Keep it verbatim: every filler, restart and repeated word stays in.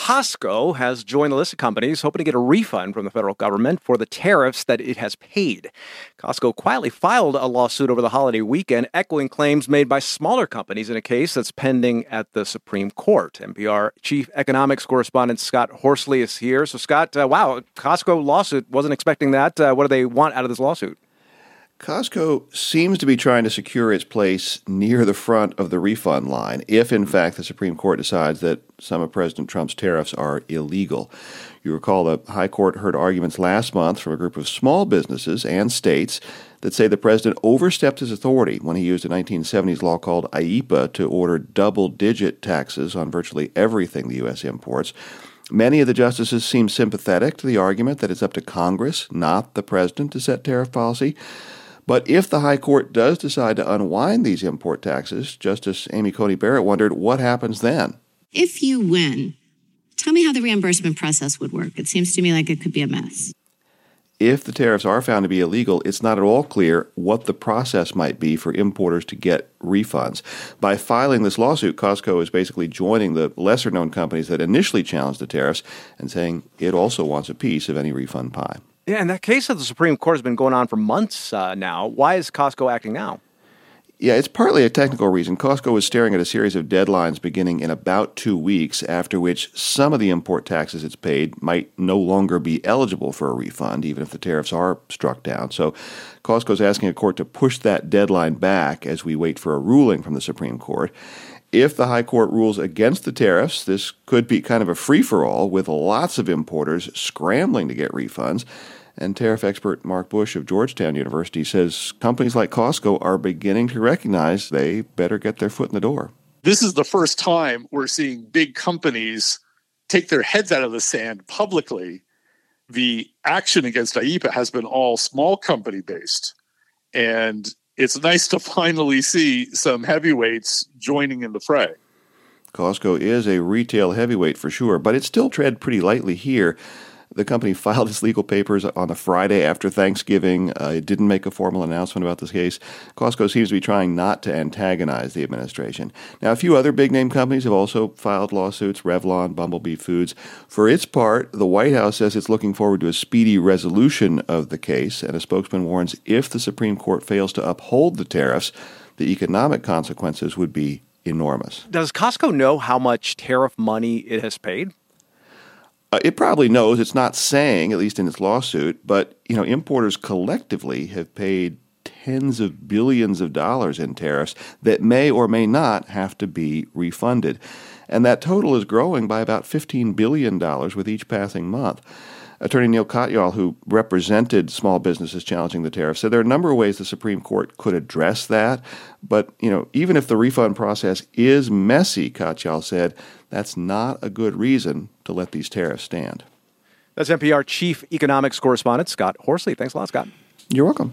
Costco has joined the list of companies hoping to get a refund from the federal government for the tariffs that it has paid. Costco quietly filed a lawsuit over the holiday weekend, echoing claims made by smaller companies in a case that's pending at the Supreme Court. N P R Chief Economics Correspondent Scott Horsley is here. So, Scott, uh, wow, Costco lawsuit. Wasn't expecting that. Uh, what do they want out of this lawsuit? Costco seems to be trying to secure its place near the front of the refund line if, in fact, the Supreme Court decides that some of President Trump's tariffs are illegal. You recall the High Court heard arguments last month from a group of small businesses and states that say the president overstepped his authority when he used a nineteen seventies law called I E P A to order double-digit taxes on virtually everything the U S imports. Many of the justices seem sympathetic to the argument that it's up to Congress, not the president, to set tariff policy. But if the High Court does decide to unwind these import taxes, Justice Amy Coney Barrett wondered what happens then. If you win, tell me how the reimbursement process would work. It seems to me like it could be a mess. If the tariffs are found to be illegal, it's not at all clear what the process might be for importers to get refunds. By filing this lawsuit, Costco is basically joining the lesser-known companies that initially challenged the tariffs and saying it also wants a piece of any refund pie. Yeah, and that case of the Supreme Court has been going on for months uh, now. Why is Costco acting now? Yeah, it's partly a technical reason. Costco is staring at a series of deadlines beginning in about two weeks, after which some of the import taxes it's paid might no longer be eligible for a refund, even if the tariffs are struck down. So Costco's asking a court to push that deadline back as we wait for a ruling from the Supreme Court. If the High Court rules against the tariffs, this could be kind of a free-for-all with lots of importers scrambling to get refunds. And tariff expert Mark Bush of Georgetown University says companies like Costco are beginning to recognize they better get their foot in the door. This is the first time we're seeing big companies take their heads out of the sand publicly. The action against I E P A has been all small company based. And it's nice to finally see some heavyweights joining in the fray. Costco is a retail heavyweight for sure, but it still tread pretty lightly here. The company filed its legal papers on the Friday after Thanksgiving. Uh, it didn't make a formal announcement about this case. Costco seems to be trying not to antagonize the administration. Now, a few other big-name companies have also filed lawsuits, Revlon, Bumblebee Foods. For its part, the White House says it's looking forward to a speedy resolution of the case, and a spokesman warns if the Supreme Court fails to uphold the tariffs, the economic consequences would be enormous. Does Costco know how much tariff money it has paid? Uh, it probably knows. It's not saying, at least in its lawsuit, but you know, importers collectively have paid tens of billions of dollars in tariffs that may or may not have to be refunded. And that total is growing by about fifteen billion dollars with each passing month. Attorney Neil Katyal, who represented small businesses challenging the tariffs, said there are a number of ways the Supreme Court could address that. But, you know, even if the refund process is messy, Katyal said, that's not a good reason to let these tariffs stand. That's N P R Chief Economics Correspondent Scott Horsley. Thanks a lot, Scott. You're welcome.